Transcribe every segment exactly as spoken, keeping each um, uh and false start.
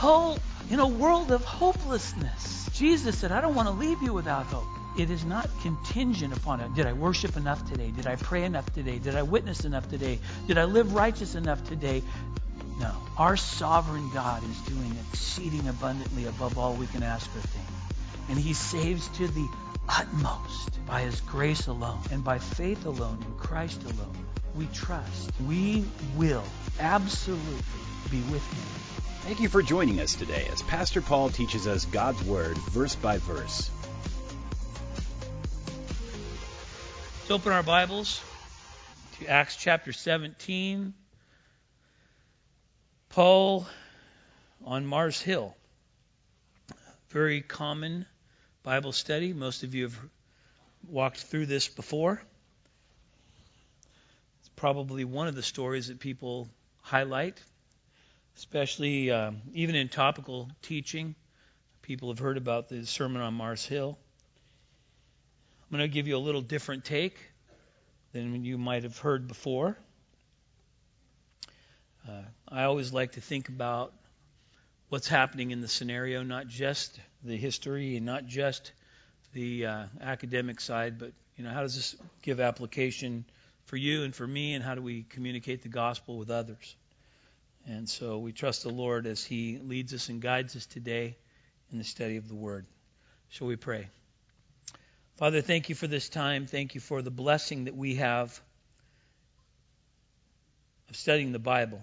hope in a world of hopelessness. Jesus said, I don't want to leave you without hope. It is not contingent upon it. Did I worship enough today? Did I pray enough today? Did I witness enough today? Did I live righteous enough today? No. Our sovereign God is doing exceeding abundantly above all we can ask or think. And He saves to the utmost by His grace alone and by faith alone in Christ alone. We trust. We will absolutely be with Him. Thank you for joining us today as Pastor Paul teaches us God's Word verse by verse. Let's open our Bibles to Acts chapter seventeen. Paul on Mars Hill. Very common Bible study. Most of you have walked through this before. It's probably one of the stories that people highlight, especially uh, even in topical teaching. People have heard about the Sermon on Mars Hill. I'm going to give you a little different take than you might have heard before. Uh, I always like to think about what's happening in the scenario, not just the history and not just the uh, academic side, but you know, how does this give application for you and for me, and how do we communicate the gospel with others? And so we trust the Lord as He leads us and guides us today in the study of the Word. Shall we pray? Father, thank you for this time. Thank you for the blessing that we have of studying the Bible.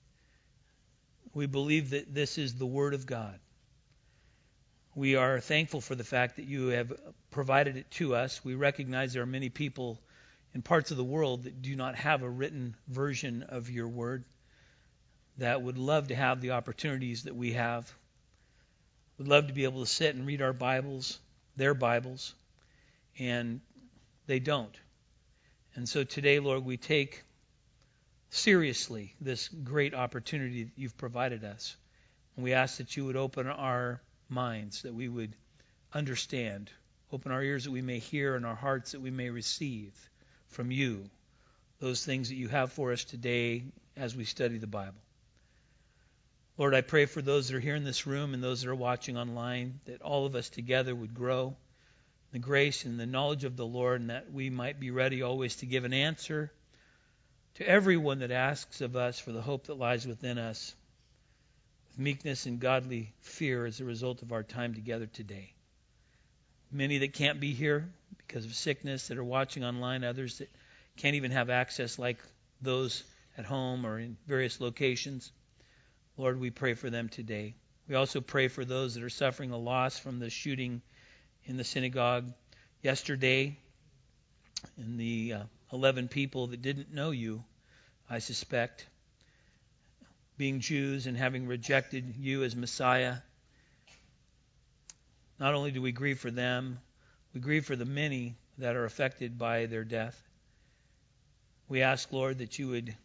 We believe that this is the Word of God. We are thankful for the fact that you have provided it to us. We recognize there are many people in parts of the world that do not have a written version of your Word, that would love to have the opportunities that we have, would love to be able to sit and read our Bibles, their Bibles, and they don't. And so today, Lord, we take seriously this great opportunity that you've provided us. And we ask that you would open our minds, that we would understand, open our ears that we may hear, and our hearts that we may receive from you those things that you have for us today as we study the Bible. Lord, I pray for those that are here in this room and those that are watching online, that all of us together would grow the grace and the knowledge of the Lord, and that we might be ready always to give an answer to everyone that asks of us for the hope that lies within us, with meekness and godly fear as a result of our time together today. Many that can't be here because of sickness that are watching online, others that can't even have access like those at home or in various locations. Lord, we pray for them today. We also pray for those that are suffering a loss from the shooting in the synagogue yesterday, and the uh, eleven people that didn't know you, I suspect, being Jews and having rejected you as Messiah. Not only do we grieve for them, we grieve for the many that are affected by their death. We ask, Lord, that you would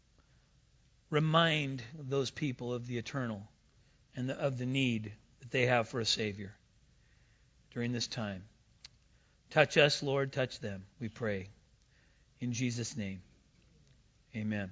remind those people of the eternal and the, of the need that they have for a Savior during this time. Touch us, Lord, touch them, we pray. In Jesus' name, amen.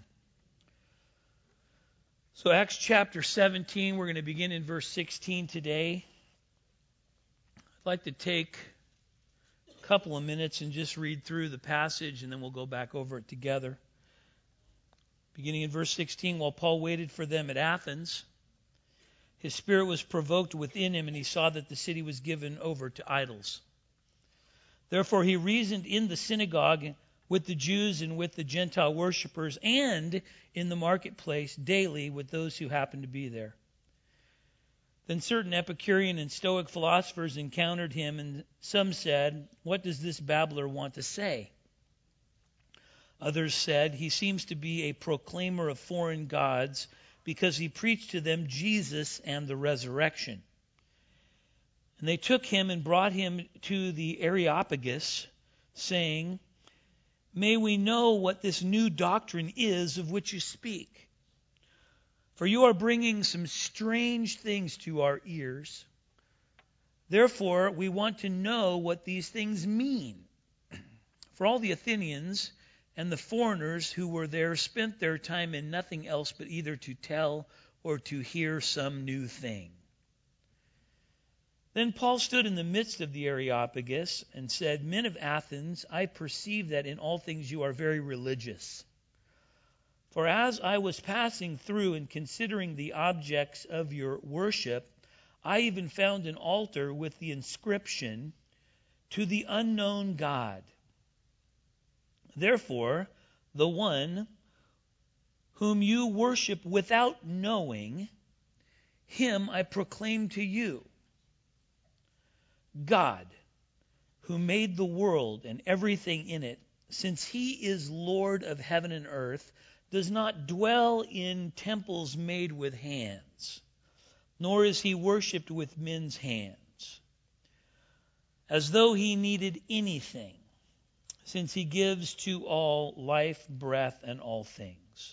So Acts chapter seventeen, we're going to begin in verse sixteen today. I'd like to take a couple of minutes and just read through the passage, and then we'll go back over it together. Beginning in verse sixteen, while Paul waited for them at Athens, his spirit was provoked within him, and he saw that the city was given over to idols. Therefore he reasoned in the synagogue with the Jews and with the Gentile worshippers, and in the marketplace daily with those who happened to be there. Then certain Epicurean and Stoic philosophers encountered him, and some said, "What does this babbler want to say?" Others said, "He seems to be a proclaimer of foreign gods, because he preached to them Jesus and the resurrection." And they took him and brought him to the Areopagus, saying, "May we know what this new doctrine is of which you speak? For you are bringing some strange things to our ears. Therefore, we want to know what these things mean." For all the Athenians and the foreigners who were there spent their time in nothing else but either to tell or to hear some new thing. Then Paul stood in the midst of the Areopagus and said, Men of Athens, I perceive that in all things you are very religious. For as I was passing through and considering the objects of your worship, I even found an altar with the inscription, To the unknown God. Therefore, the one whom you worship without knowing, him I proclaim to you. God, who made the world and everything in it, since he is Lord of heaven and earth, does not dwell in temples made with hands, nor is he worshipped with men's hands, as though he needed anything, since he gives to all life, breath, and all things.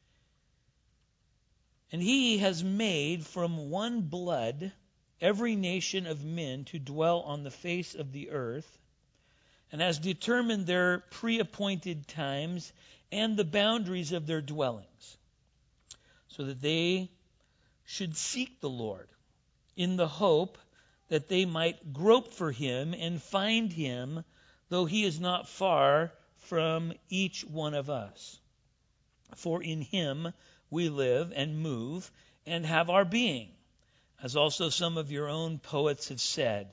And he has made from one blood every nation of men to dwell on the face of the earth, and has determined their pre-appointed times and the boundaries of their dwellings, so that they should seek the Lord, in the hope that they might grope for him and find him, though he is not far from each one of us. For in him we live and move and have our being, as also some of your own poets have said.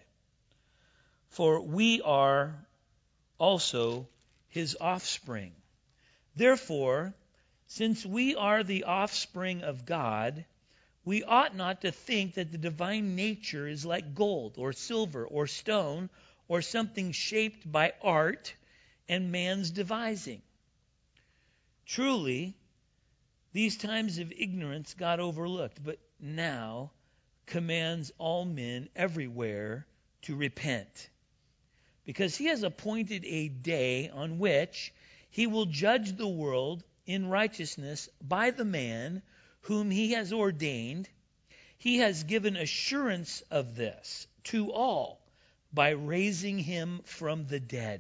For we are also his offspring. Therefore, since we are the offspring of God, we ought not to think that the divine nature is like gold or silver or stone or something shaped by art and man's devising. Truly, these times of ignorance got overlooked, but now commands all men everywhere to repent, because he has appointed a day on which he will judge the world in righteousness by the man whom he has ordained. He has given assurance of this to all by raising him from the dead.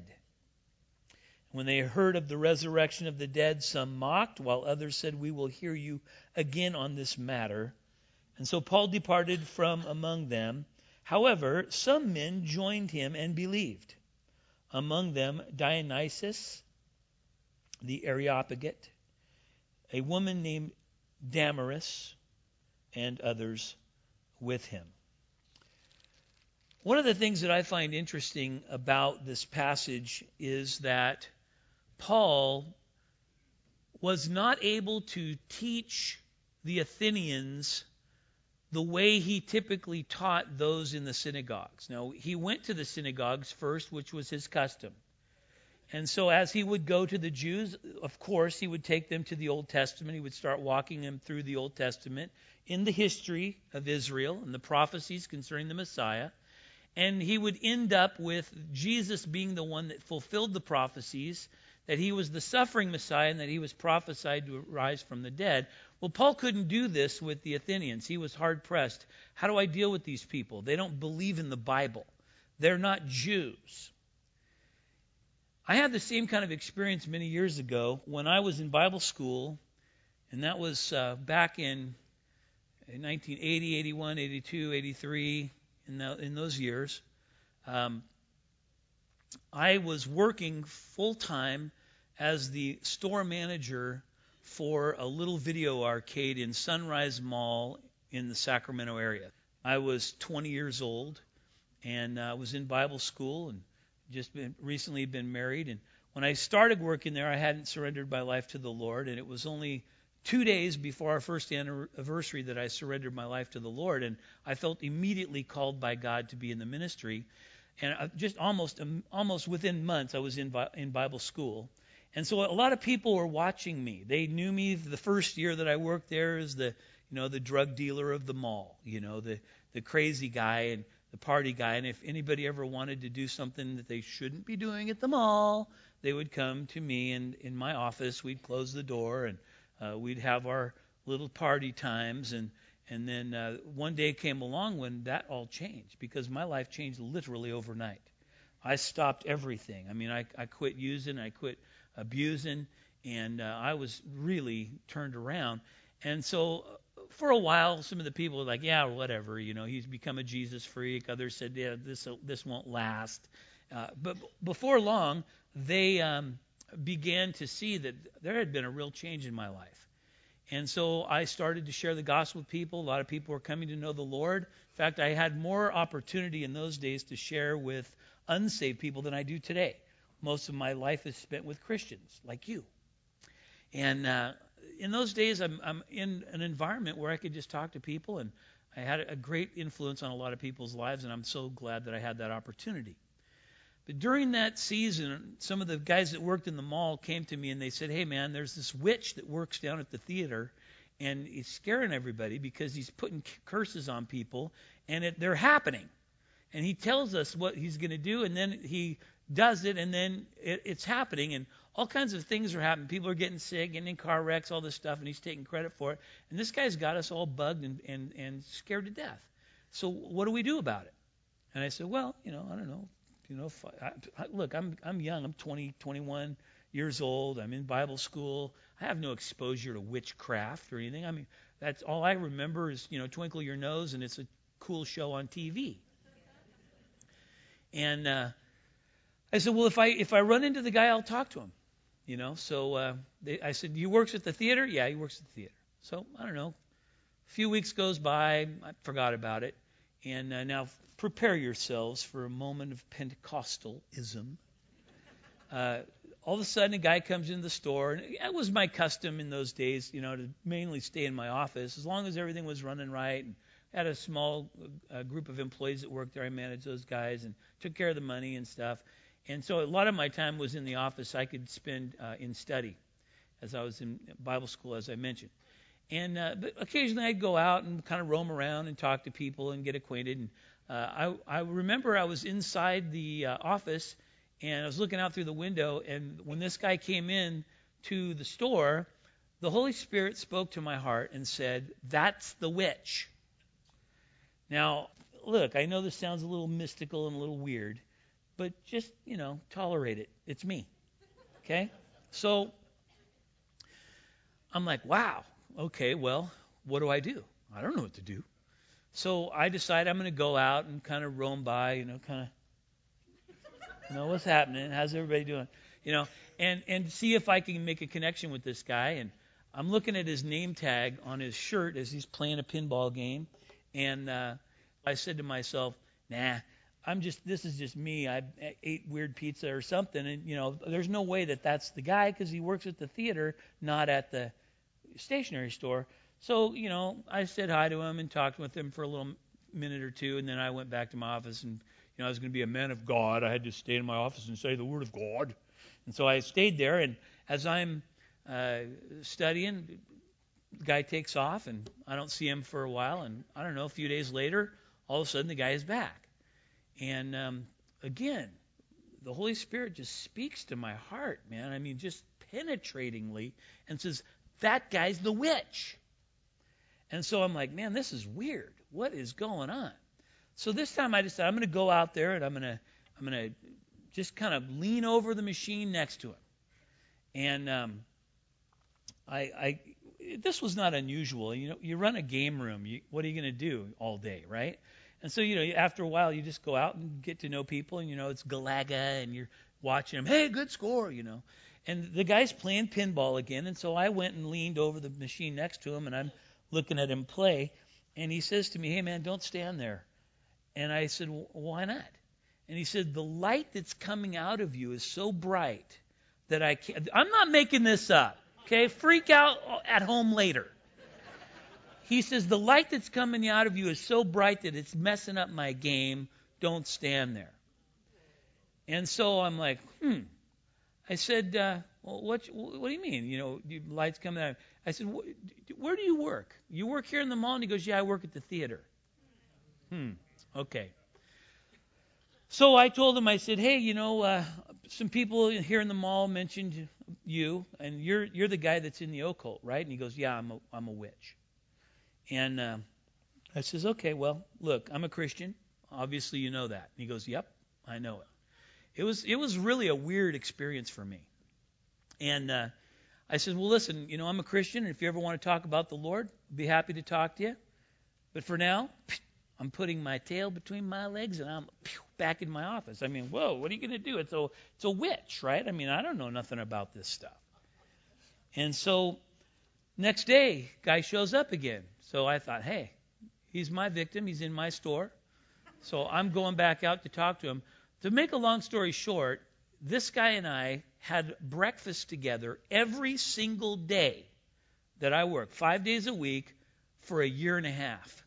When they heard of the resurrection of the dead, some mocked, while others said, We will hear you again on this matter. And so Paul departed from among them. However, some men joined him and believed. Among them Dionysius the Areopagite, a woman named Damaris, and others with him. One of the things that I find interesting about this passage is that Paul was not able to teach the Athenians the way he typically taught those in the synagogues. Now, he went to the synagogues first, which was his custom. And so as he would go to the Jews, of course, he would take them to the Old Testament. He would start walking them through the Old Testament in the history of Israel and the prophecies concerning the Messiah. And he would end up with Jesus being the one that fulfilled the prophecies, that he was the suffering Messiah and that he was prophesied to rise from the dead. Well, Paul couldn't do this with the Athenians. He was hard-pressed. How do I deal with these people? They don't believe in the Bible. They're not Jews. I had the same kind of experience many years ago when I was in Bible school, and that was uh, back in, in nineteen eighty, eighty-one, eighty-two, eighty-three, in, the, in those years. Um, I was working full-time as the store manager for a little video arcade in Sunrise Mall in the Sacramento area. I was twenty years old, and I uh, was in Bible school and just been recently been married. And when I started working there, I hadn't surrendered my life to the Lord, and it was only two days before our first anniversary that I surrendered my life to the Lord, and I felt immediately called by God to be in the ministry. And just almost almost within months, I was in in Bible school. And so a lot of people were watching me. They knew me the first year that I worked there as the, you know, the drug dealer of the mall, you know, the the crazy guy and the party guy. And if anybody ever wanted to do something that they shouldn't be doing at the mall, they would come to me, and in my office we'd close the door, and uh, we'd have our little party times. And and then uh, one day came along when that all changed, because my life changed literally overnight. I stopped everything. I mean, I, I quit using, I quit abusing, and uh, I was really turned around. And so for a while, some of the people were like, yeah, whatever, you know, he's become a Jesus freak. Others said, yeah, this this won't last. Uh, but before long, they um, began to see that there had been a real change in my life. And so I started to share the gospel with people. A lot of people were coming to know the Lord. In fact, I had more opportunity in those days to share with unsaved people than I do today. Most of my life is spent with Christians like you. And uh, in those days, I'm, I'm in an environment where I could just talk to people, and I had a great influence on a lot of people's lives, and I'm so glad that I had that opportunity. But during that season, some of the guys that worked in the mall came to me and they said, hey, man, there's this witch that works down at the theater, and he's scaring everybody because he's putting curses on people, and it, they're happening. And he tells us what he's going to do, and then he does it, and then it, it's happening, and all kinds of things are happening. People are getting sick, getting in car wrecks, all this stuff, and he's taking credit for it. And this guy's got us all bugged and, and, and scared to death. So what do we do about it? And I said, well, you know, I don't know. You know, if I, I, look, I'm I'm young. I'm twenty, twenty-one years old. I'm in Bible school. I have no exposure to witchcraft or anything. I mean, that's all I remember is, you know, Twinkle Your Nose, and it's a cool show on T V. And uh, I said, well, if I if I run into the guy, I'll talk to him. You know, so uh, they, I said, he works at the theater? Yeah, he works at the theater. So, I don't know. A few weeks goes by. I forgot about it. And uh, now prepare yourselves for a moment of Pentecostalism. Uh, all of a sudden, a guy comes into the store. And it was my custom in those days, you know, to mainly stay in my office. As long as everything was running right. And I had a small uh, group of employees that worked there. I managed those guys and took care of the money and stuff. And so a lot of my time was in the office. I could spend uh, in study as I was in Bible school, as I mentioned. And uh, but occasionally I'd go out and kind of roam around and talk to people and get acquainted. And uh, I, I remember I was inside the uh, office and I was looking out through the window. And when this guy came in to the store, the Holy Spirit spoke to my heart and said, "That's the witch." Now, look, I know this sounds a little mystical and a little weird, but just, you know, tolerate it. It's me. Okay? So I'm like, wow. Okay, well, what do I do? I don't know what to do. So I decide I'm going to go out and kind of roam by, you know, kind of, you know, what's happening? How's everybody doing? You know, and, and see if I can make a connection with this guy. And I'm looking at his name tag on his shirt as he's playing a pinball game. And uh, I said to myself, nah, I'm just, this is just me. I ate weird pizza or something. And, you know, there's no way that that's the guy because he works at the theater, not at the stationery store. So, you know, I said hi to him and talked with him for a little minute or two, and then I went back to my office, and, you know, I was going to be a man of God. I had to stay in my office and say the word of God. And so I stayed there, and as I'm uh, studying, the guy takes off, and I don't see him for a while, and I don't know, a few days later, all of a sudden the guy is back. And um, again, the Holy Spirit just speaks to my heart, man. I mean, just penetratingly, and says, that guy's the witch. And so I'm like, man, this is weird. What is going on? So this time I decided I'm going to go out there and I'm going to I'm going to just kind of lean over the machine next to him. And um, I, I this was not unusual. You know, you run a game room. You, what are you going to do all day, right? And so, you know, after a while, you just go out and get to know people. And, you know, it's Galaga, and you're watching them. Hey, good score, you know. And the guy's playing pinball again. And so I went and leaned over the machine next to him, and I'm looking at him play. And he says to me, hey, man, don't stand there. And I said, well, why not? And he said, the light that's coming out of you is so bright that I can't. I'm not making this up. Okay, freak out at home later. He says, the light that's coming out of you is so bright that it's messing up my game. Don't stand there. And so I'm like, hmm. I said, uh, well, what, what do you mean? You know, light's coming out. I said, where do you work? You work here in the mall? And he goes, yeah, I work at the theater. Hmm, okay. So I told him, I said, hey, you know, uh, some people here in the mall mentioned you, and you're you're the guy that's in the occult, right? And he goes, yeah, I'm a, I'm a witch. And uh, I says, okay, well, look, I'm a Christian. Obviously, you know that. And he goes, yep, I know it. It was it was really a weird experience for me. And uh, I said, well, listen, you know, I'm a Christian, and if you ever want to talk about the Lord, I'd be happy to talk to you. But for now, I'm putting my tail between my legs, and I'm back in my office. I mean, whoa, what are you going to do? It's a, it's a witch, right? I mean, I don't know nothing about this stuff. And so next day, guy shows up again. So I thought, hey, he's my victim. He's in my store. So I'm going back out to talk to him. To make a long story short, this guy and I had breakfast together every single day that I worked, five days a week for a year and a half.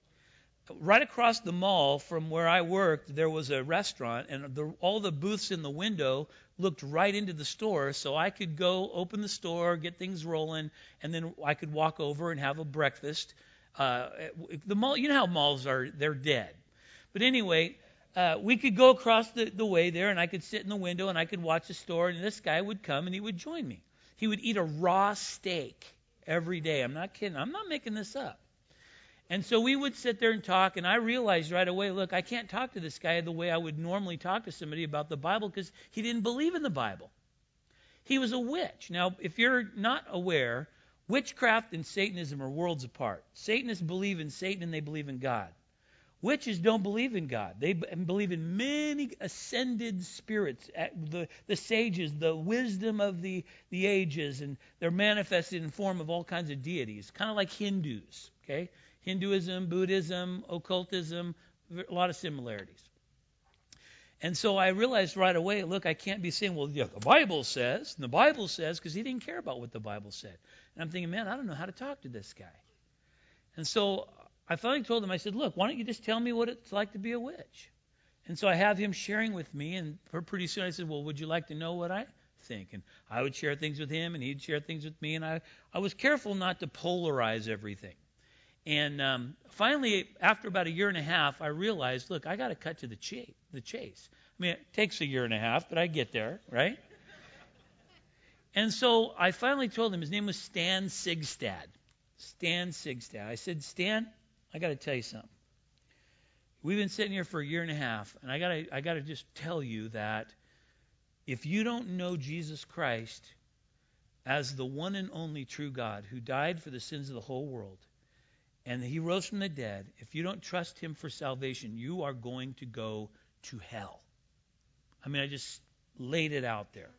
Right across the mall from where I worked, there was a restaurant, and the, all the booths in the window looked right into the store, so I could go open the store, get things rolling, and then I could walk over and have a breakfast. Uh, the mall, you know how malls are, they're dead. But anyway, uh, we could go across the, the way there, and I could sit in the window, and I could watch the store, and this guy would come, and he would join me. He would eat a raw steak every day. I'm not kidding. I'm not making this up. And so we would sit there and talk, and I realized right away, look, I can't talk to this guy the way I would normally talk to somebody about the Bible because he didn't believe in the Bible. He was a witch. Now, if you're not aware, witchcraft and Satanism are worlds apart. Satanists believe in Satan and they believe in God. Witches don't believe in God. They b- believe in many ascended spirits, the, the sages, the wisdom of the, the ages, and they're manifested in form of all kinds of deities, kind of like Hindus, okay? Hinduism, Buddhism, occultism, a lot of similarities. And so I realized right away, look, I can't be saying, well, yeah, the Bible says, and the Bible says, because he didn't care about what the Bible said. And I'm thinking, man, I don't know how to talk to this guy. And so I finally told him, I said, look, why don't you just tell me what it's like to be a witch? And so I have him sharing with me, and pretty soon I said, well, would you like to know what I think? And I would share things with him, and he'd share things with me, and I, I was careful not to polarize everything. And um, finally, after about a year and a half, I realized, look, I got to cut to the chase, the chase. I mean, it takes a year and a half, but I get there, right? And so I finally told him, his name was Stan Sigstad. Stan Sigstad. I said, Stan, I got to tell you something. We've been sitting here for a year and a half, and I got to I got to just tell you that if you don't know Jesus Christ as the one and only true God who died for the sins of the whole world, and he rose from the dead, if you don't trust him for salvation, you are going to go to hell. I mean, I just laid it out there.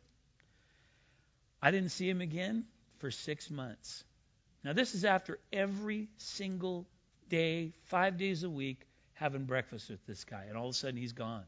I didn't see him again for six months. Now, this is after every single day, five days a week, having breakfast with this guy, and all of a sudden he's gone.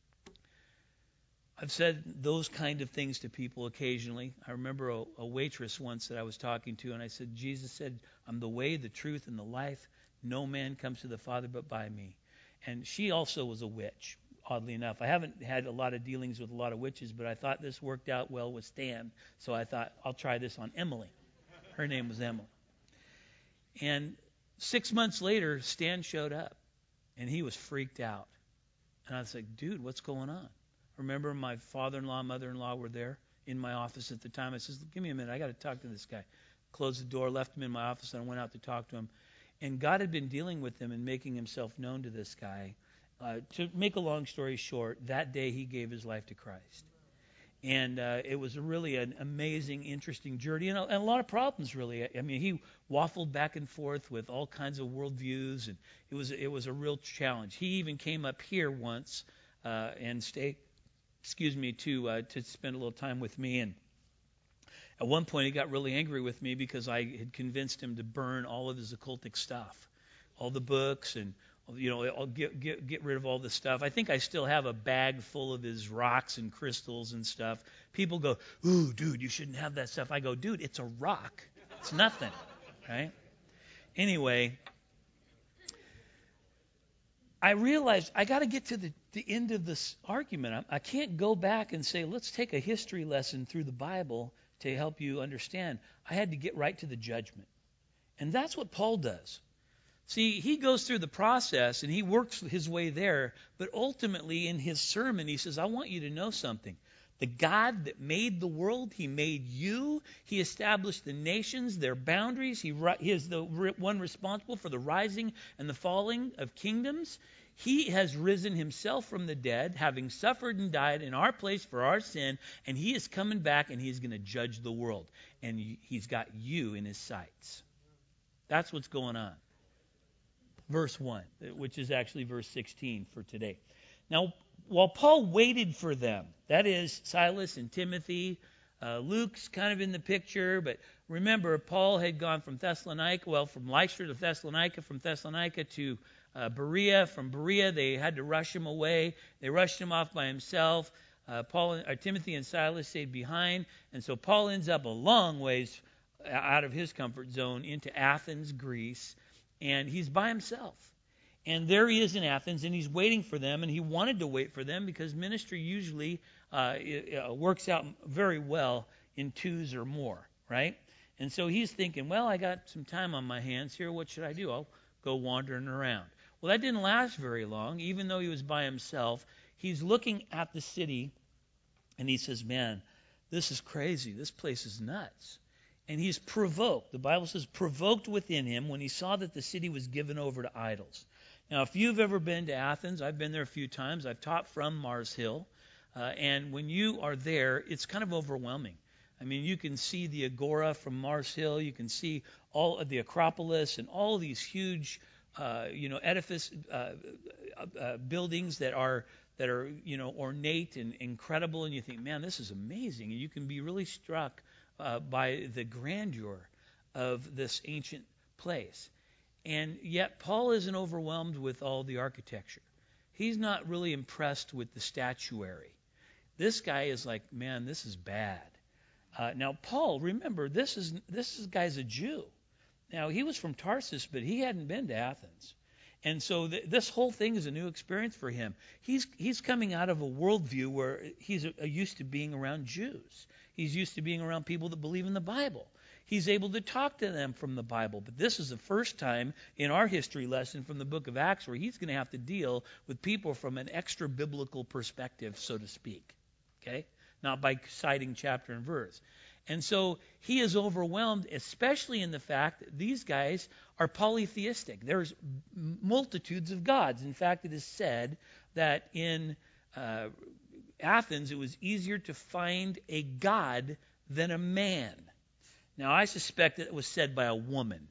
I've said those kind of things to people occasionally. I remember a, a waitress once that I was talking to, and I said, Jesus said, I'm the way, the truth, and the life. No man comes to the Father but by me. And she also was a witch, oddly enough. I haven't had a lot of dealings with a lot of witches, but I thought this worked out well with Stan, so I thought, I'll try this on Emily. Her name was Emily. And six months later, Stan showed up, and he was freaked out. And I was like, dude, what's going on? Remember, my father-in-law, mother-in-law were there in my office at the time. I said, give me a minute. I got to talk to this guy. Closed the door, left him in my office, and I went out to talk to him. And God had been dealing with him and making himself known to this guy. Uh, to make a long story short, that day he gave his life to Christ. And uh, it was really an amazing, interesting journey, and a, and a lot of problems, really. I mean, he waffled back and forth with all kinds of worldviews, and it was it was a real challenge. He even came up here once uh, and stayed, excuse me, to uh, to spend a little time with me. And at one point, he got really angry with me because I had convinced him to burn all of his occultic stuff, all the books, and you know, I'll get, get get rid of all this stuff. I think I still have a bag full of his rocks and crystals and stuff. People go, ooh, dude, you shouldn't have that stuff. I go, dude, it's a rock. It's nothing, right? Anyway, I realized I got to get to the, the end of this argument. I, I can't go back and say, let's take a history lesson through the Bible to help you understand. I had to get right to the judgment. And that's what Paul does. See, he goes through the process and he works his way there, but ultimately in his sermon he says, I want you to know something. The God that made the world, he made you. He established the nations, their boundaries. He, he is the one responsible for the rising and the falling of kingdoms. He has risen himself from the dead, having suffered and died in our place for our sin, and he is coming back and he's going to judge the world. And he's got you in his sights. That's what's going on. Verse one, which is actually verse sixteen for today. Now, while Paul waited for them, that is Silas and Timothy, uh, Luke's kind of in the picture, but remember, Paul had gone from Thessalonica, well, from Lystra to Thessalonica, from Thessalonica to uh, Berea. From Berea, they had to rush him away. They rushed him off by himself. Uh, Paul, or Timothy and Silas stayed behind, and so Paul ends up a long ways out of his comfort zone into Athens, Greece, and he's by himself. And there he is in Athens, and he's waiting for them, and he wanted to wait for them because ministry usually uh, it, uh, works out very well in twos or more, right? And so he's thinking, well, I got some time on my hands here. What should I do? I'll go wandering around. Well, that didn't last very long. Even though he was by himself, he's looking at the city, and he says, man, this is crazy. This place is nuts. And he's provoked. The Bible says provoked within him when he saw that the city was given over to idols. Now, if you've ever been to Athens, I've been there a few times. I've taught from Mars Hill. Uh, and when you are there, it's kind of overwhelming. I mean, you can see the Agora from Mars Hill. You can see all of the Acropolis and all these huge, uh, you know, edifice uh, uh, buildings that are that are, you know, ornate and incredible. And you think, man, this is amazing. And you can be really struck uh, by the grandeur of this ancient place. And yet Paul isn't overwhelmed with all the architecture. He's not really impressed with the statuary. This guy is like, man, this is bad. Uh, now, Paul, remember, this is this is, guy's a Jew. Now, he was from Tarsus, but he hadn't been to Athens. And so th- this whole thing is a new experience for him. He's he's coming out of a worldview where he's a, a used to being around Jews. He's used to being around people that believe in the Bible. He's able to talk to them from the Bible. But this is the first time in our history lesson from the book of Acts where he's going to have to deal with people from an extra biblical perspective, so to speak. Okay? Not by citing chapter and verse. And so he is overwhelmed, especially in the fact that these guys are polytheistic. There's multitudes of gods. In fact, it is said that in uh, Athens it was easier to find a god than a man. Now, I suspect that it was said by a woman.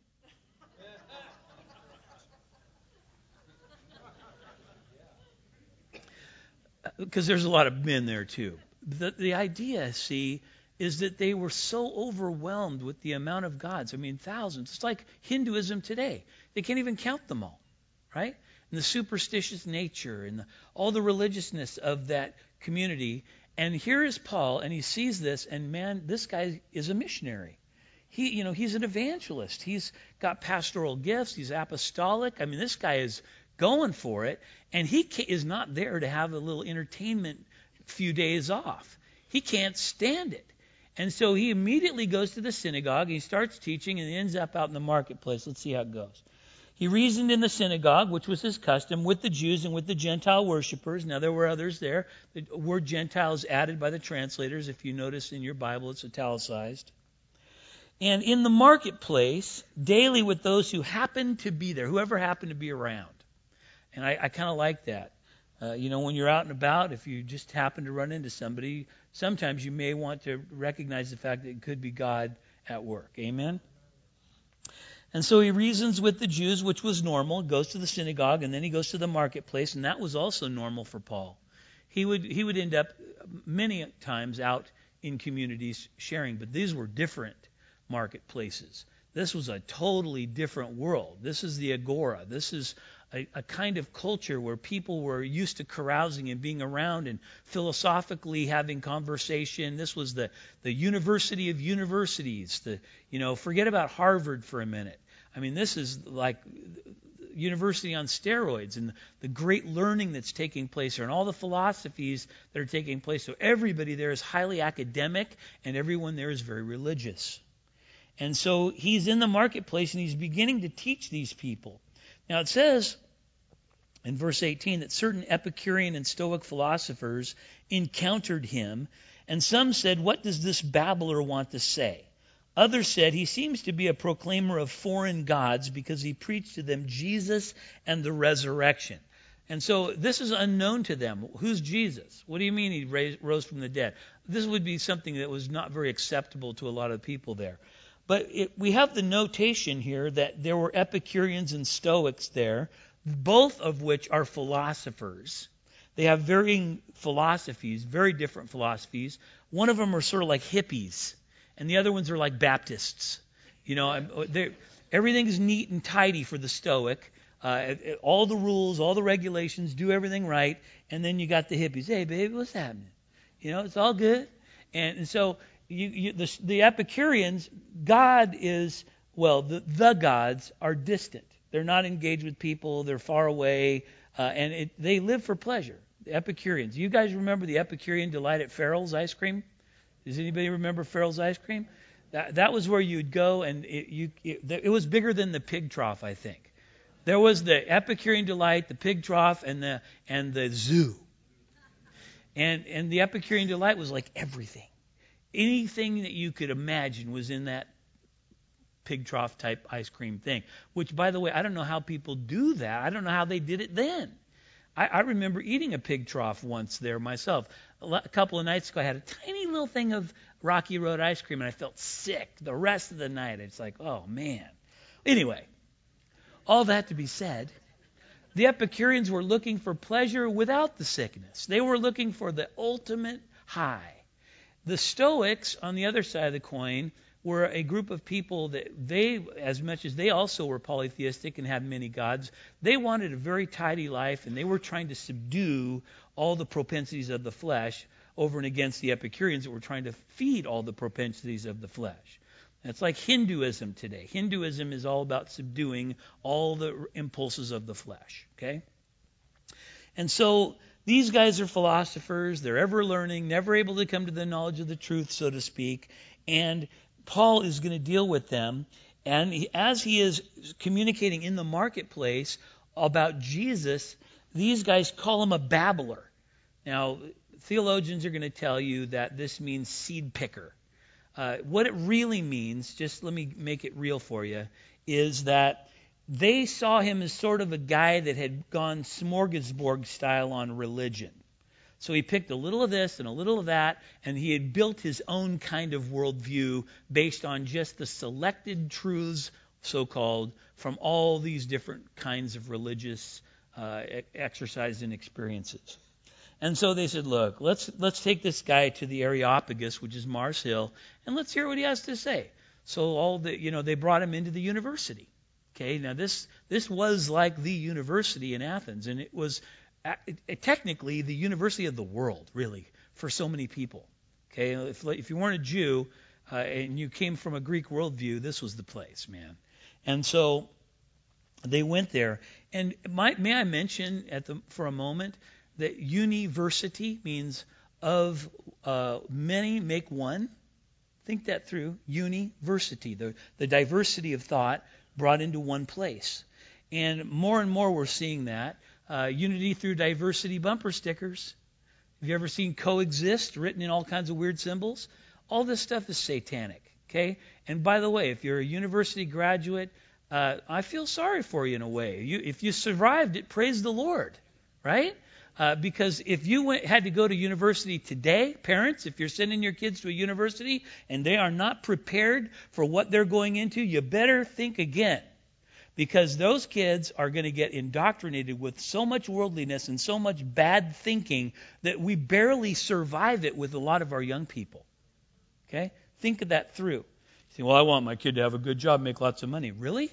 Because there's a lot of men there, too. The, the idea, see, is that they were so overwhelmed with the amount of gods. I mean, thousands. It's like Hinduism today. They can't even count them all, right? And the superstitious nature and the, all the religiousness of that community. And here is Paul, and he sees this, and man, this guy is a missionary. He, you know, he's an evangelist. He's got pastoral gifts. He's apostolic. I mean, this guy is going for it, and he is not there to have a little entertainment few days off. He can't stand it. And so he immediately goes to the synagogue. He starts teaching and ends up out in the marketplace. Let's see how it goes. He reasoned in the synagogue, which was his custom, with the Jews and with the Gentile worshipers. Now, there were others there. The word Gentile is added by the translators. If you notice in your Bible, it's italicized. And in the marketplace, daily with those who happened to be there, whoever happened to be around. And I, I kind of like that. Uh, you know, when you're out and about, if you just happen to run into somebody, sometimes you may want to recognize the fact that it could be God at work. Amen? And so he reasons with the Jews, which was normal, goes to the synagogue, and then he goes to the marketplace, and that was also normal for Paul. He would he would end up many times out in communities sharing, but these were different marketplaces. This was a totally different world. This is the agora. This is a, a kind of culture where people were used to carousing and being around and philosophically having conversation. This was the, the university of universities. The, you know, forget about Harvard for a minute. I mean, this is like university on steroids, and the great learning that's taking place there and all the philosophies that are taking place. So everybody there is highly academic, and everyone there is very religious. And so he's in the marketplace, and he's beginning to teach these people. Now it says in verse eighteen that certain Epicurean and Stoic philosophers encountered him, And some said, "What does this babbler want to say?" Others said, "He seems to be a proclaimer of foreign gods because he preached to them Jesus and the resurrection." And so this is unknown to them. Who's Jesus? What do you mean he raised, rose from the dead? This would be something that was not very acceptable to a lot of people there. But it, we have the notation here that there were Epicureans and Stoics there, both of which are philosophers. They have varying philosophies, very different philosophies. One of them are sort of like hippies, and the other ones are like Baptists. You know, everything is neat and tidy for the Stoic. Uh, all the rules, all the regulations, do everything right. And then you got the hippies. "Hey, baby, what's happening? You know, it's all good." And, and so you, you, the, the Epicureans, God is, well, the, the gods are distant. They're not engaged with people. They're far away. Uh, and it, they live for pleasure. The Epicureans. You guys remember the Epicurean delight at Farrell's Ice Cream? Does anybody remember Farrell's Ice Cream? That, that was where you'd go, and it, you, it, it was bigger than the pig trough, I think. There was the Epicurean delight, the pig trough, and the and the zoo. And and the Epicurean delight was like everything. Anything that you could imagine was in that pig trough type ice cream thing. Which, by the way, I don't know how people do that. I don't know how they did it then. I, I remember eating a pig trough once there myself. A, a couple of nights ago, I had a tiny little thing of Rocky Road ice cream, and I felt sick the rest of the night. It's like, oh, man. Anyway. All that to be said, the Epicureans were looking for pleasure without the sickness. They were looking for the ultimate high. The Stoics, on the other side of the coin, were a group of people that they, as much as they also were polytheistic and had many gods, they wanted a very tidy life, and they were trying to subdue all the propensities of the flesh over and against the Epicureans that were trying to feed all the propensities of the flesh. It's like Hinduism today. Hinduism is all about subduing all the impulses of the flesh. Okay? And so these guys are philosophers. They're ever learning, never able to come to the knowledge of the truth, so to speak. And Paul is going to deal with them. And he, as he is communicating in the marketplace about Jesus, these guys call him a babbler. Now, theologians are going to tell you that this means seed picker. Uh, what it really means, just let me make it real for you, is that they saw him as sort of a guy that had gone smorgasbord style on religion. So he picked a little of this and a little of that, and he had built his own kind of worldview based on just the selected truths, so-called, from all these different kinds of religious uh, exercises and experiences. And so they said, look, let's let's take this guy to the Areopagus, which is Mars Hill, and let's hear what he has to say. So all the you know they brought him into the university. Okay, now this this was like the university in Athens, and it was it, it, technically the university of the world, really, for so many people. Okay, if if you weren't a Jew uh, and you came from a Greek worldview, this was the place, man. And so they went there. And might, may I mention at the for a moment that university means of uh, many make one. Think that through. University, the, the diversity of thought brought into one place. And more and more we're seeing that. Uh, unity through diversity bumper stickers. Have you ever seen coexist written in all kinds of weird symbols? All this stuff is satanic. Okay? And by the way, if you're a university graduate, uh, I feel sorry for you in a way. You, if you survived it, praise the Lord. Right? Uh, because if you went, had to go to university today, parents, if you're sending your kids to a university and they are not prepared for what they're going into, you better think again. Because those kids are going to get indoctrinated with so much worldliness and so much bad thinking that we barely survive it with a lot of our young people. Okay? Think of that through. You say, well, I want my kid to have a good job, make lots of money. Really?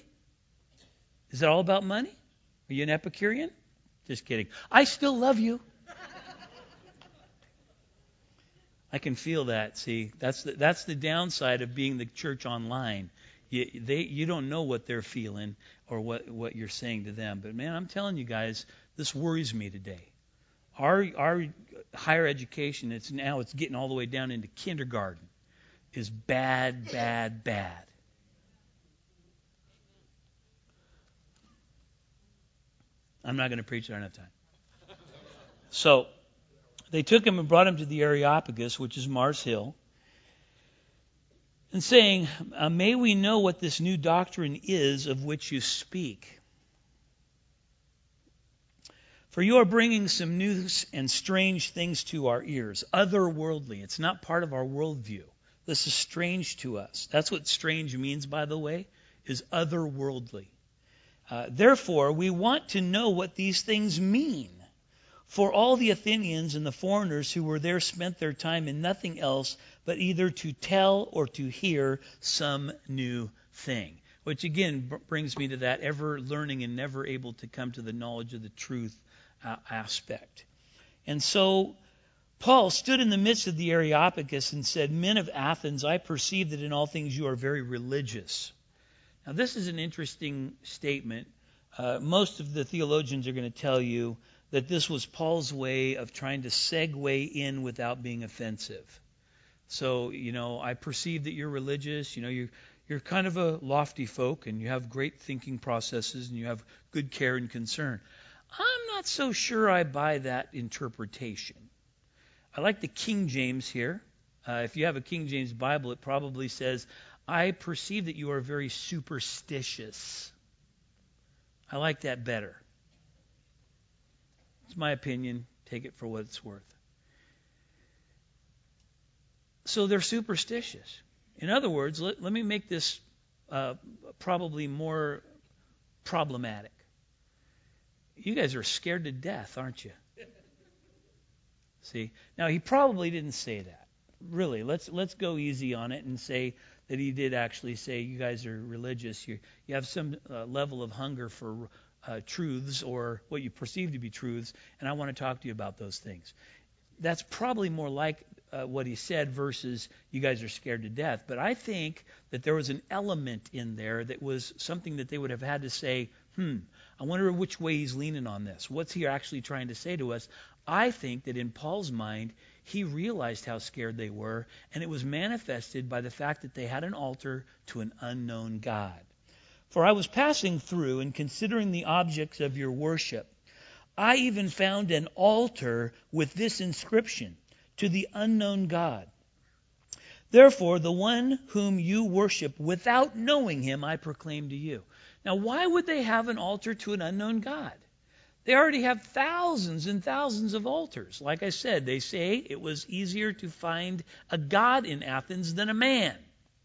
Is it all about money? Are you an Epicurean? Just kidding. I still love you. I can feel that. See, that's the, that's the downside of being the church online. You, they, you don't know what they're feeling or what, what you're saying to them. But, man, I'm telling you guys, this worries me today. Our our higher education, it's now it's getting all the way down into kindergarten, is bad, bad, bad. I'm not going to preach. I don't have time. So they took him and brought him to the Areopagus, which is Mars Hill, and saying, uh, may we know what this new doctrine is of which you speak. For you are bringing some new and strange things to our ears, otherworldly. It's not part of our worldview. This is strange to us. That's what strange means, by the way, is otherworldly. Uh, therefore, we want to know what these things mean. For all the Athenians and the foreigners who were there spent their time in nothing else but either to tell or to hear some new thing. Which again b- brings me to that ever learning and never able to come to the knowledge of the truth uh, aspect. And so Paul stood in the midst of the Areopagus and said, men of Athens, I perceive that in all things you are very religious. Now this is an interesting statement. Uh, most of the theologians are going to tell you that this was Paul's way of trying to segue in without being offensive. So, you know, I perceive that you're religious. You know, you're, you're kind of a lofty folk, and you have great thinking processes, and you have good care and concern. I'm not so sure I buy that interpretation. I like the King James here. Uh, if you have a King James Bible, it probably says, I perceive that you are very superstitious. I like that better. It's my opinion. Take it for what it's worth. So they're superstitious. In other words, let, let me make this uh, probably more problematic. You guys are scared to death, aren't you? See? Now, he probably didn't say that. Really, let's let's go easy on it and say that he did actually say you guys are religious. You, you have some uh, level of hunger for uh, truths or what you perceive to be truths, and I want to talk to you about those things. That's probably more like uh, what he said versus you guys are scared to death. But I think that there was an element in there that was something that they would have had to say, hmm, I wonder which way he's leaning on this. What's he actually trying to say to us? I think that in Paul's mind, he realized how scared they were, and it was manifested by the fact that they had an altar to an unknown God. For I was passing through and considering the objects of your worship. I even found an altar with this inscription, to the unknown God. Therefore, the one whom you worship without knowing him, I proclaim to you. Now, why would they have an altar to an unknown God? They already have thousands and thousands of altars. Like I said, they say it was easier to find a god in Athens than a man.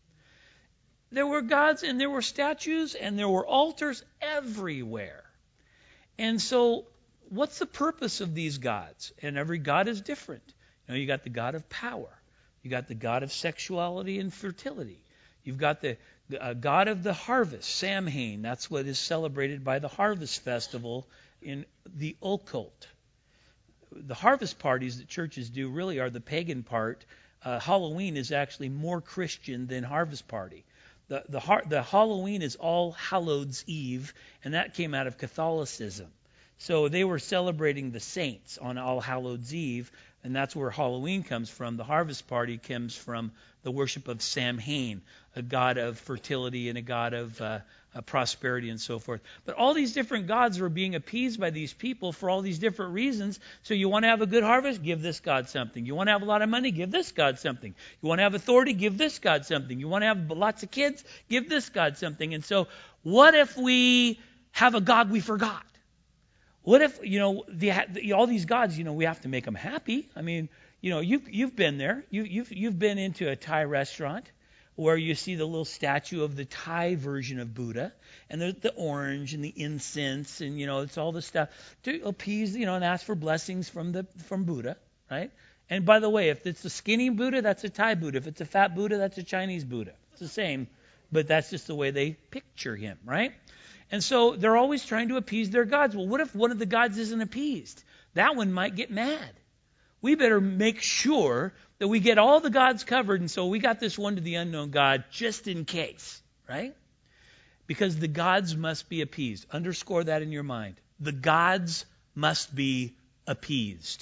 There were gods and there were statues and there were altars everywhere. And so, what's the purpose of these gods? And every god is different. You know, you got the god of power. You got the god of sexuality and fertility. You've got the uh, god of the harvest, Samhain. That's what is celebrated by the harvest festival in the occult. The harvest parties that churches do really are the pagan part. Uh, Halloween is actually more Christian than harvest party. The, the, the Halloween is All Hallows Eve, and that came out of Catholicism. So they were celebrating the saints on All Hallows Eve, and that's where Halloween comes from. The harvest party comes from the worship of Samhain, a god of fertility and a god of uh, uh, prosperity and so forth. But all these different gods were being appeased by these people for all these different reasons. So you want to have a good harvest? Give this god something. You want to have a lot of money? Give this god something. You want to have authority? Give this god something. You want to have lots of kids? Give this god something. And so what if we have a god we forgot? What if, you know, the, the, all these gods, you know, we have to make them happy. I mean, you know, you've, you've been there. You, you've, you've been into a Thai restaurant where you see the little statue of the Thai version of Buddha, and there's the orange and the incense, and, you know, it's all the stuff to appease, you know, and ask for blessings from the from Buddha, right? And by the way, if it's a skinny Buddha, that's a Thai Buddha. If it's a fat Buddha, that's a Chinese Buddha. It's the same, but that's just the way they picture him, right? And so they're always trying to appease their gods. Well, what if one of the gods isn't appeased? That one might get mad. We better make sure that we get all the gods covered, and so we got this one to the unknown God just in case, right? Because the gods must be appeased. Underscore that in your mind. The gods must be appeased.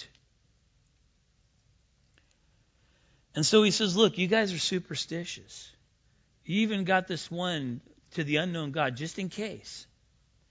And so he says, look, you guys are superstitious. You even got this one to the unknown God just in case.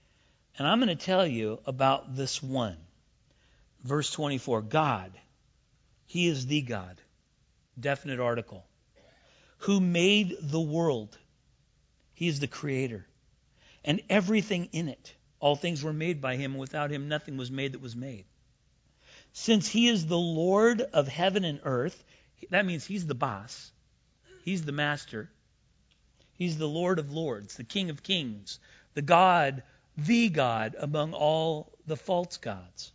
And I'm going to tell you about this one. Verse twenty-four, God, He is the God. Definite article. Who made the world. He is the creator. And everything in it. All things were made by him. Without him, nothing was made that was made. Since he is the Lord of heaven and earth, that means he's the boss. He's the master. He's the Lord of lords, the King of kings, the God, the God among all the false gods.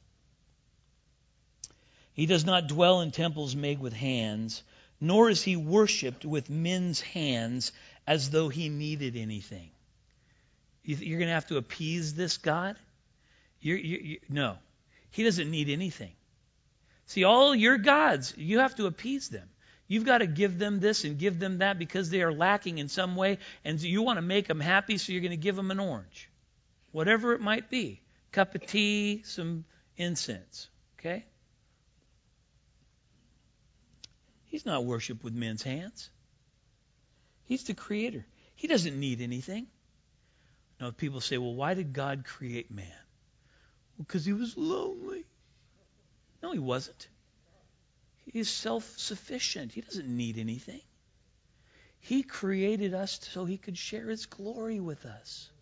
He does not dwell in temples made with hands, nor is he worshipped with men's hands as though he needed anything. You're going to have to appease this God? You're, you you no, he doesn't need anything. See, all your gods, you have to appease them. You've got to give them this and give them that because they are lacking in some way, and you want to make them happy, so you're going to give them an orange. Whatever it might be. Cup of tea, some incense. Okay? He's not worshipped with men's hands. He's the creator. He doesn't need anything. Now, people say, well, why did God create man? Well, because he was lonely. No, he wasn't. He's self-sufficient. He doesn't need anything. He created us so he could share his glory with us.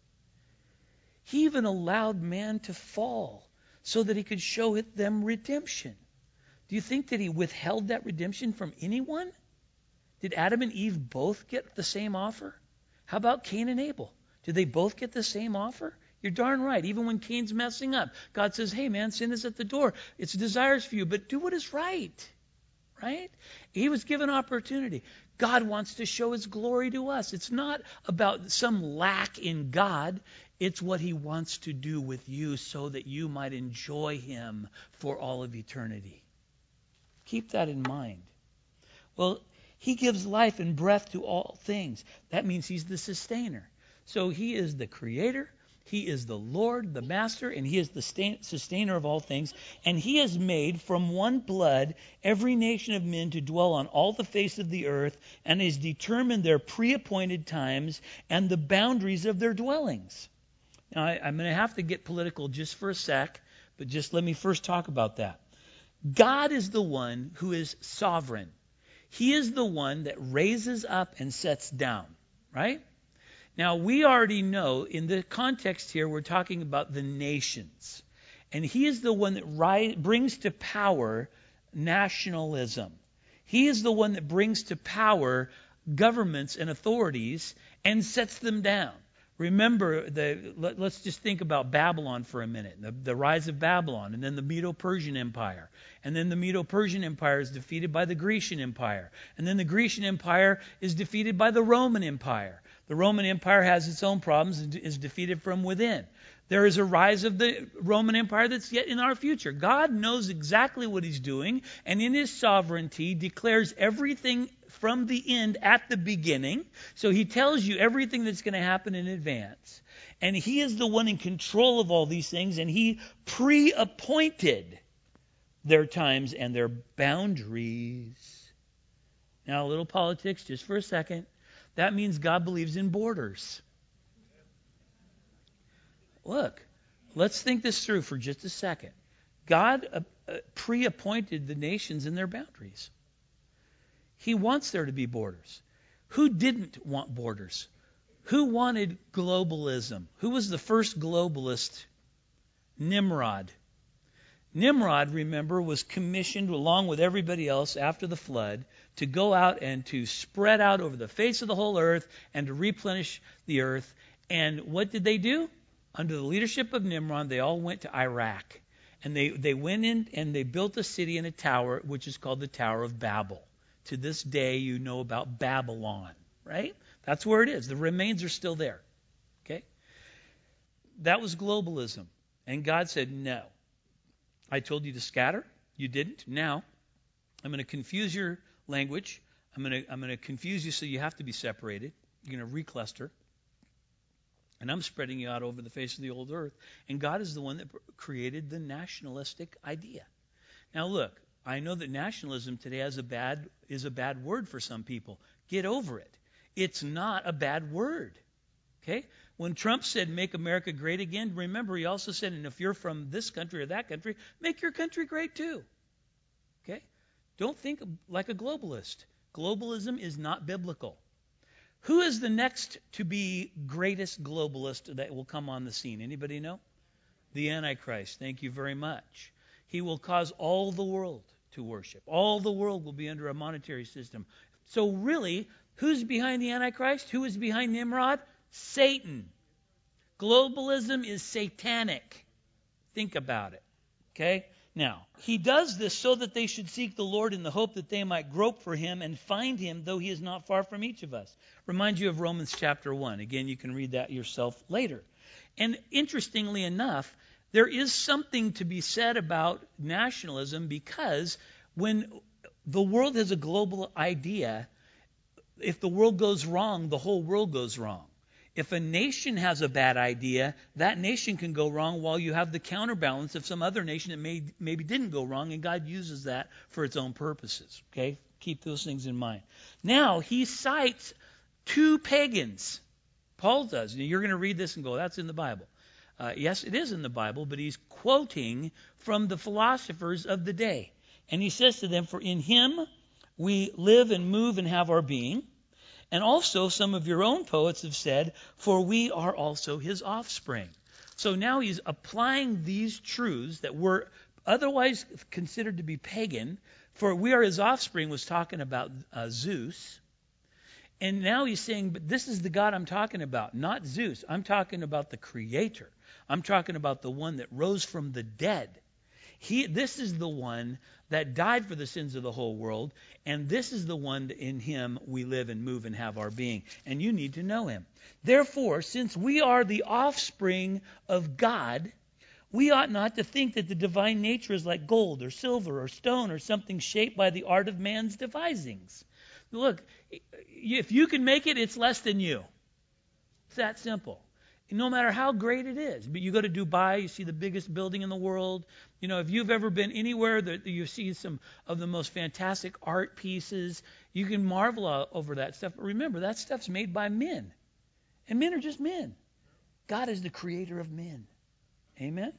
He even allowed man to fall so that he could show them redemption. Do you think that he withheld that redemption from anyone? Did Adam and Eve both get the same offer? How about Cain and Abel? Did they both get the same offer? You're darn right. Even when Cain's messing up, God says, hey man, sin is at the door. It's desires for you, but do what is right. Right? He was given opportunity. God wants to show his glory to us. It's not about some lack in God. It's what he wants to do with you so that you might enjoy him for all of eternity. Keep that in mind. Well, he gives life and breath to all things. That means he's the sustainer. So he is the creator. He is the Lord, the master, and he is the sustainer of all things. And he has made from one blood every nation of men to dwell on all the face of the earth, and has determined their pre-appointed times and the boundaries of their dwellings. Now, I, I'm going to have to get political just for a sec, but just let me first talk about that. God is the one who is sovereign. He is the one that raises up and sets down, right? Now, we already know in the context here, we're talking about the nations. And he is the one that ri- brings to power nationalism. He is the one that brings to power governments and authorities and sets them down. Remember, the, let, let's just think about Babylon for a minute, the, the rise of Babylon, and then the Medo-Persian Empire. And then the Medo-Persian Empire is defeated by the Grecian Empire. And then the Grecian Empire is defeated by the Roman Empire. The Roman Empire has its own problems and is defeated from within. There is a rise of the Roman Empire that's yet in our future. God knows exactly what he's doing, and in his sovereignty declares everything from the end at the beginning. So he tells you everything that's going to happen in advance. And he is the one in control of all these things, and he pre-appointed their times and their boundaries. Now, a little politics just for a second. That means God believes in borders. Look, let's think this through for just a second. God uh, uh, pre-appointed the nations and their boundaries. He wants there to be borders. Who didn't want borders? Who wanted globalism? Who was the first globalist? Nimrod. Nimrod, remember, was commissioned along with everybody else after the flood to go out and to spread out over the face of the whole earth and to replenish the earth. And what did they do? Under the leadership of Nimrod, they all went to Iraq. And they, they went in and they built a city and a tower, which is called the Tower of Babel. To this day, you know about Babylon, right? That's where it is. The remains are still there. Okay? That was globalism. And God said, no. I told you to scatter. You didn't. Now, I'm going to confuse your language. I'm going to I'm going to confuse you so you have to be separated. You're going to recluster. And I'm spreading you out over the face of the old earth. And God is the one that created the nationalistic idea. Now look, I know that nationalism today has a bad is a bad word for some people. Get over it. It's not a bad word. Okay? When Trump said, make America great again, remember he also said, and if you're from this country or that country, make your country great too. Okay? Don't think like a globalist. Globalism is not biblical. Who is the next to be greatest globalist that will come on the scene? Anybody know? The Antichrist. Thank you very much. He will cause all the world to worship. All the world will be under a monetary system. So really, who's behind the Antichrist? Who is behind Nimrod? Satan. Globalism is satanic. Think about it. Okay? Now, he does this so that they should seek the Lord in the hope that they might grope for him and find him, though he is not far from each of us. Remind you of Romans chapter one. Again, you can read that yourself later. And interestingly enough, there is something to be said about nationalism, because when the world has a global idea, if the world goes wrong, the whole world goes wrong. If a nation has a bad idea, that nation can go wrong while you have the counterbalance of some other nation that may, maybe didn't go wrong, and God uses that for its own purposes. Okay? Keep those things in mind. Now, he cites two pagans. Paul does. You're going to read this and go, that's in the Bible. Uh, yes, it is in the Bible, but he's quoting from the philosophers of the day. And he says to them, for in him we live and move and have our being. And also, some of your own poets have said, for we are also his offspring. So now he's applying these truths that were otherwise considered to be pagan. For we are his offspring was talking about uh, Zeus. And now he's saying, but this is the God I'm talking about, not Zeus. I'm talking about the Creator. I'm talking about the one that rose from the dead. He, this is the one that died for the sins of the whole world, and this is the one that in him we live and move and have our being. And you need to know him. Therefore, since we are the offspring of God, we ought not to think that the divine nature is like gold or silver or stone or something shaped by the art of man's devisings. Look, if you can make it, it's less than you. It's that simple. No matter how great it is. But you go to Dubai, you see the biggest building in the world. You know, if you've ever been anywhere that you see some of the most fantastic art pieces, you can marvel over that stuff. But remember, that stuff's made by men. And men are just men. God is the creator of men. Amen?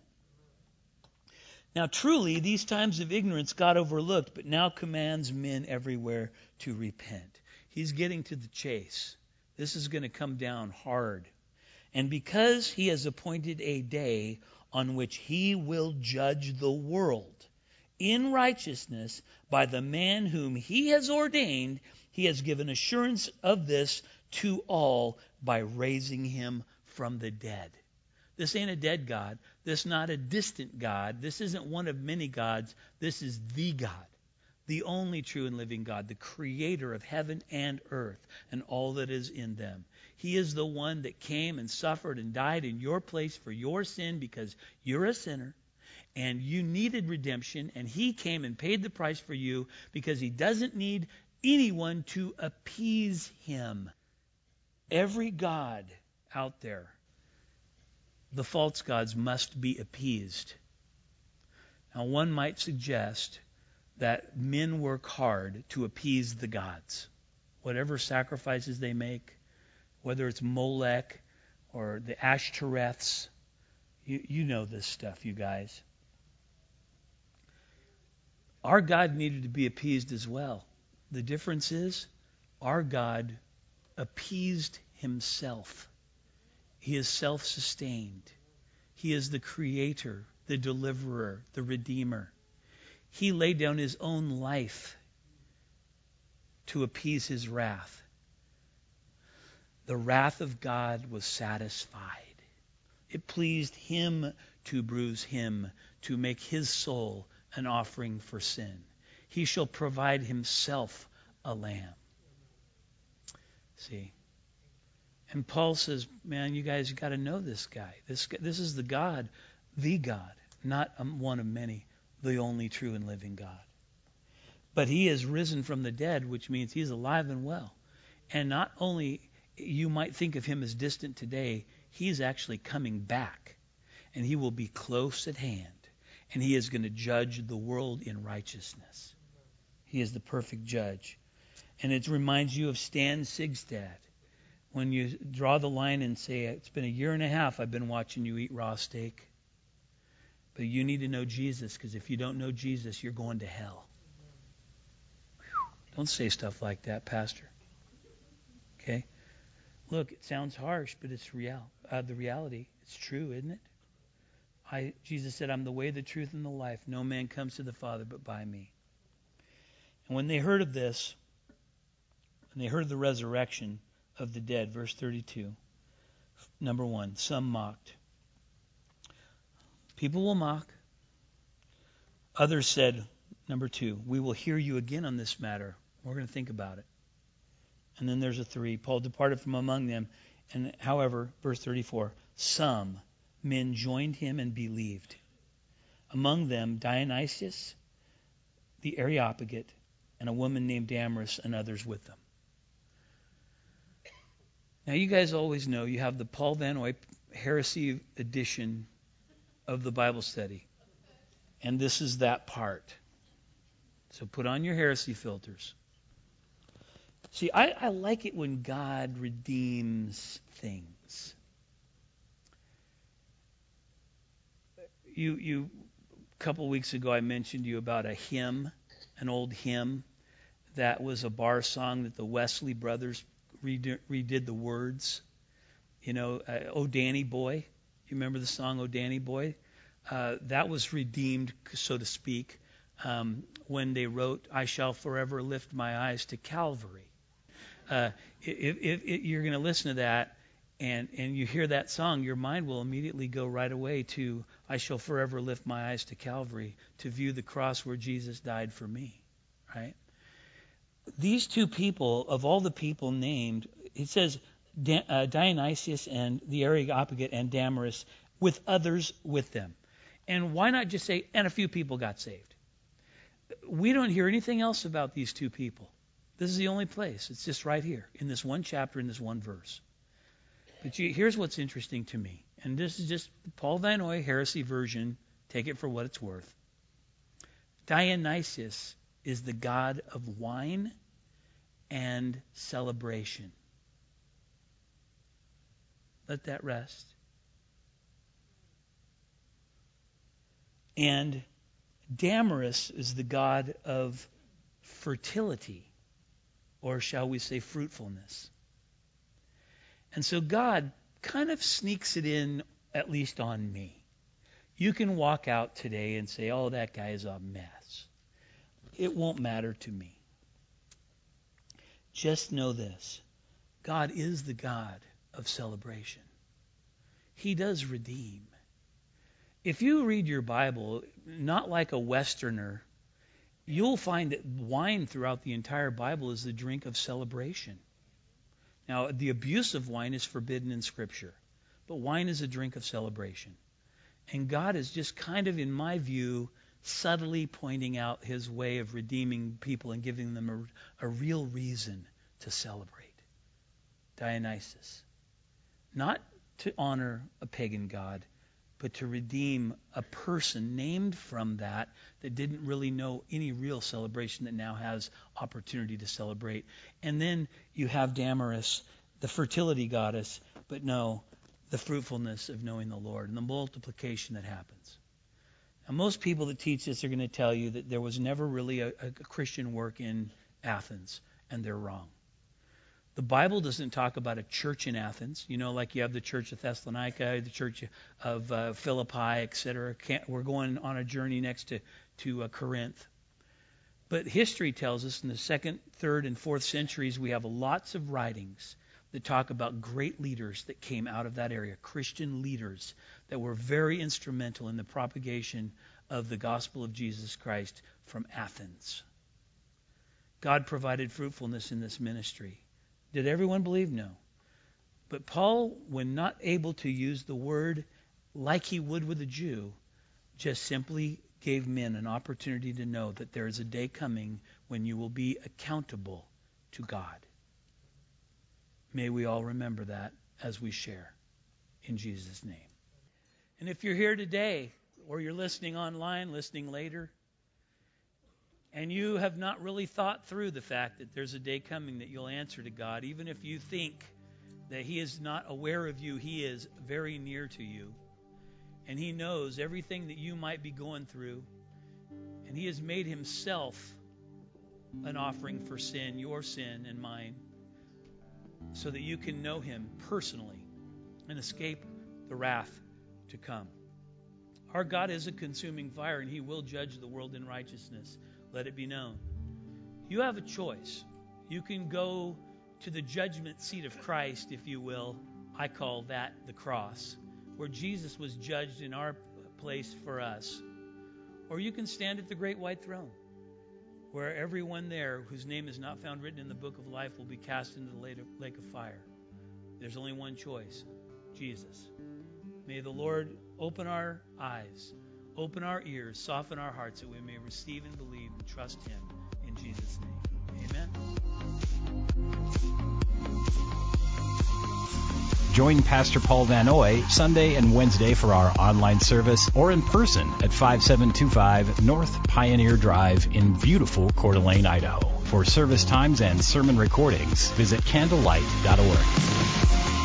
Now, truly, these times of ignorance God overlooked, but now commands men everywhere to repent. He's getting to the chase. This is going to come down hard. And because he has appointed a day on which he will judge the world in righteousness by the man whom he has ordained, he has given assurance of this to all by raising him from the dead. This ain't a dead God. This is not a distant God. This isn't one of many gods. This is the God, the only true and living God, the creator of heaven and earth and all that is in them. He is the one that came and suffered and died in your place for your sin because you're a sinner and you needed redemption, and he came and paid the price for you because he doesn't need anyone to appease him. Every god out there, the false gods, must be appeased. Now, one might suggest that men work hard to appease the gods. Whatever sacrifices they make, whether it's Molech or the Ashtoreths, you, you know this stuff, you guys. Our God needed to be appeased as well. The difference is, our God appeased himself. He is self-sustained. He is the creator, the deliverer, the redeemer. He laid down his own life to appease his wrath. The wrath of God was satisfied. It pleased him to bruise him, to make his soul an offering for sin. He shall provide himself a lamb. See? And Paul says, man, you guys got to know this guy. This, this is the God, the God, not one of many, the only true and living God. But he has risen from the dead, which means he's alive and well. And not only you might think of him as distant today, he's actually coming back. And he will be close at hand. And he is going to judge the world in righteousness. He is the perfect judge. And it reminds you of Stan Sigstad. When you draw the line and say, it's been a year and a half I've been watching you eat raw steak. But you need to know Jesus, because if you don't know Jesus, you're going to hell. Don't say stuff like that, Pastor. Okay? Look, it sounds harsh, but it's real. Uh, the reality. It's true, isn't it? I, Jesus said, I'm the way, the truth, and the life. No man comes to the Father but by me. And when they heard of this, and they heard of the resurrection of the dead, verse thirty-two, number one, some mocked. People will mock. Others said, number two, we will hear you again on this matter. We're going to think about it. And then there's a three. Paul departed from among them. And however, verse thirty-four, some men joined him and believed. Among them Dionysius, the Areopagite, and a woman named Damaris, and others with them. Now you guys always know you have the Paul Van Oy heresy edition of the Bible study. And this is that part. So put on your heresy filters. See, I, I like it when God redeems things. You, you, a couple weeks ago, I mentioned to you about a hymn, an old hymn that was a bar song that the Wesley brothers redid, redid the words. You know, uh, "Oh Danny Boy." You remember the song "Oh Danny Boy"? Uh, that was redeemed, so to speak, um, when they wrote, "I shall forever lift my eyes to Calvary." Uh, if, if, if you're going to listen to that and, and you hear that song, your mind will immediately go right away to, "I shall forever lift my eyes to Calvary to view the cross where Jesus died for me." Right? These two people, of all the people named, it says uh, Dionysius and the Areopagite and Damaris with others with them. And why not just say, and a few people got saved? We don't hear anything else about these two people. This is the only place. It's just right here in this one chapter, in this one verse. But you, here's what's interesting to me. And this is just the Paul Van Oy heresy version. Take it for what it's worth. Dionysius is the god of wine and celebration. Let that rest. And Damaris is the god of fertility, or shall we say fruitfulness. And so God kind of sneaks it in, at least on me. You can walk out today and say, "Oh, that guy is a mess." It won't matter to me. Just know this. God is the God of celebration. He does redeem. If you read your Bible, not like a Westerner, you'll find that wine throughout the entire Bible is the drink of celebration. Now, the abuse of wine is forbidden in Scripture, but wine is a drink of celebration. And God is just kind of, in my view, subtly pointing out his way of redeeming people and giving them a, a real reason to celebrate. Dionysus. Not to honor a pagan god, but to redeem a person named from that that didn't really know any real celebration that now has opportunity to celebrate. And then you have Damaris, the fertility goddess, but no, the fruitfulness of knowing the Lord and the multiplication that happens. Now, most people that teach this are going to tell you that there was never really a, a Christian work in Athens, and they're wrong. The Bible doesn't talk about a church in Athens, you know, like you have the church of Thessalonica, the church of uh, Philippi, et cetera. We're going on a journey next to, to uh, Corinth. But history tells us in the second, third, and fourth centuries, we have lots of writings that talk about great leaders that came out of that area, Christian leaders that were very instrumental in the propagation of the gospel of Jesus Christ from Athens. God provided fruitfulness in this ministry. Did everyone believe? No. But Paul, when not able to use the word like he would with a Jew, just simply gave men an opportunity to know that there is a day coming when you will be accountable to God. May we all remember that as we share in Jesus' name. And if you're here today, or you're listening online, listening later, and you have not really thought through the fact that there's a day coming that you'll answer to God, even if you think that he is not aware of you, he is very near to you. And he knows everything that you might be going through. And he has made himself an offering for sin, your sin and mine, so that you can know him personally and escape the wrath to come. Our God is a consuming fire, and he will judge the world in righteousness. Let it be known. You have a choice. You can go to the judgment seat of Christ, if you will. I call that the cross, where Jesus was judged in our place for us. Or you can stand at the great white throne, where everyone there whose name is not found written in the book of life will be cast into the lake of fire. There's only one choice, Jesus. May the Lord open our eyes, open our ears, soften our hearts, that we may receive and believe and trust him in Jesus' name. Amen. Join Pastor Paul Van Oy Sunday and Wednesday for our online service, or in person at five seven two five North Pioneer Drive in beautiful Coeur d'Alene, Idaho. For service times and sermon recordings, visit candlelight dot org.